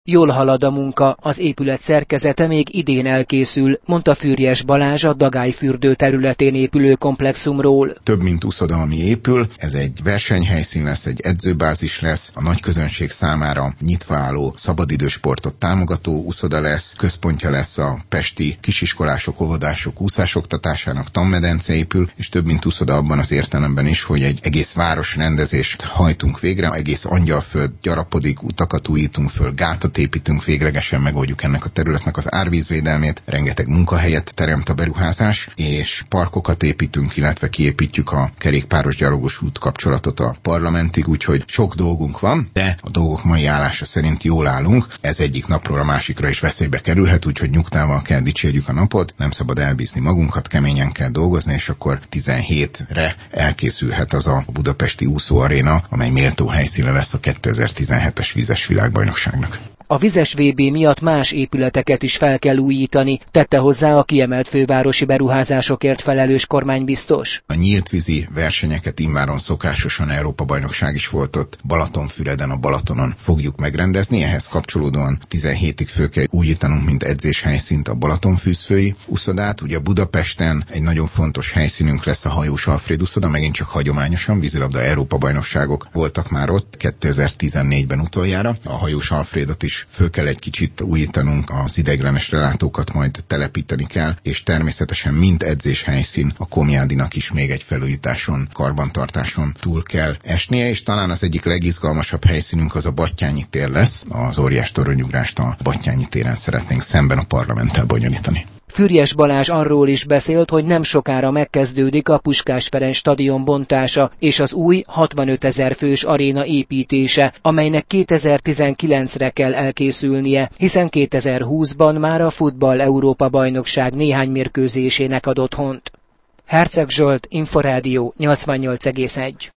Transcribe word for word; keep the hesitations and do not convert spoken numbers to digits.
Jól halad a munka, az épület szerkezete még idén elkészül, mondta Füriyes Balázs a Dagály-fürdő területén épülő komplexumról. Több mint uszoda, ami épül, ez egy versenyhelyszín lesz, egy edzőbázis lesz, a nagy közönség számára nyitva álló szabadidősportot támogató uszoda lesz, központja lesz a pesti kisiskolások, óvodások úszásoktatásának, tanmedence épül, és több mint uszoda abban az értelemben is, hogy egy egész városrendezést hajtunk végre, egész Angyalföld gyarapodik, utakat újítunk föl, gátat építünk, véglegesen megoldjuk ennek a területnek az árvízvédelmét, rengeteg munkahelyet teremt a beruházás, és parkokat építünk, illetve kiépítjük a kerékpáros gyalogos út kapcsolatot a parlamentig, úgyhogy sok dolgunk van, de a dolgok mai állása szerint jól állunk. Ez egyik napról a másikra is veszélybe kerülhet, úgyhogy nyugtával kell dicsérjük a napot, nem szabad elbízni magunkat, keményen kell dolgozni, és akkor tizenhétre elkészülhet az a budapesti úszóaréna, amely méltó helyszíne lesz a kétezer-tizenhetes vizes világbajnokságnak. A vizes vé bé miatt más épületeket is fel kell újítani, tette hozzá a kiemelt fővárosi beruházásokért felelős kormánybiztos. A nyíltvízi versenyeket immáron szokásosan Európa-bajnokság is volt ott Balatonfüreden, a Balatonon fogjuk megrendezni, ehhez kapcsolódóan tizenhétig föl kell újítanunk, mint edzéshelyszínt a Balatonfűzfői uszodát. Ugye Budapesten egy nagyon fontos helyszínünk lesz a Hajós Alfréd uszoda, megint csak hagyományosan vízilabda Európa-bajnokságok voltak már ott kétezer-tizennégyben utoljára. A Hajós Alfrédot is föl kell egy kicsit újítanunk, az ideiglenes relátókat majd telepíteni kell, és természetesen mint edzéshelyszín a Komjádinak is még egy felújításon, karbantartáson túl kell esnie, és talán az egyik legizgalmasabb helyszínünk az a Battyányi tér lesz. Az óriás toronyugrást a Battyányi téren szeretnénk szemben a parlamenttel bonyolítani. Füriyes Balázs arról is beszélt, hogy nem sokára megkezdődik a Puskás Ferenc stadion bontása és az új hatvanötezer fős aréna építése, amelynek kétezer-tizenkilencre kell elkészülnie, hiszen kétezer-húszban már a futball Európa-bajnokság néhány mérkőzésének ad otthont. Herceg Zsolt, Inforádió nyolcvannyolc egész egy.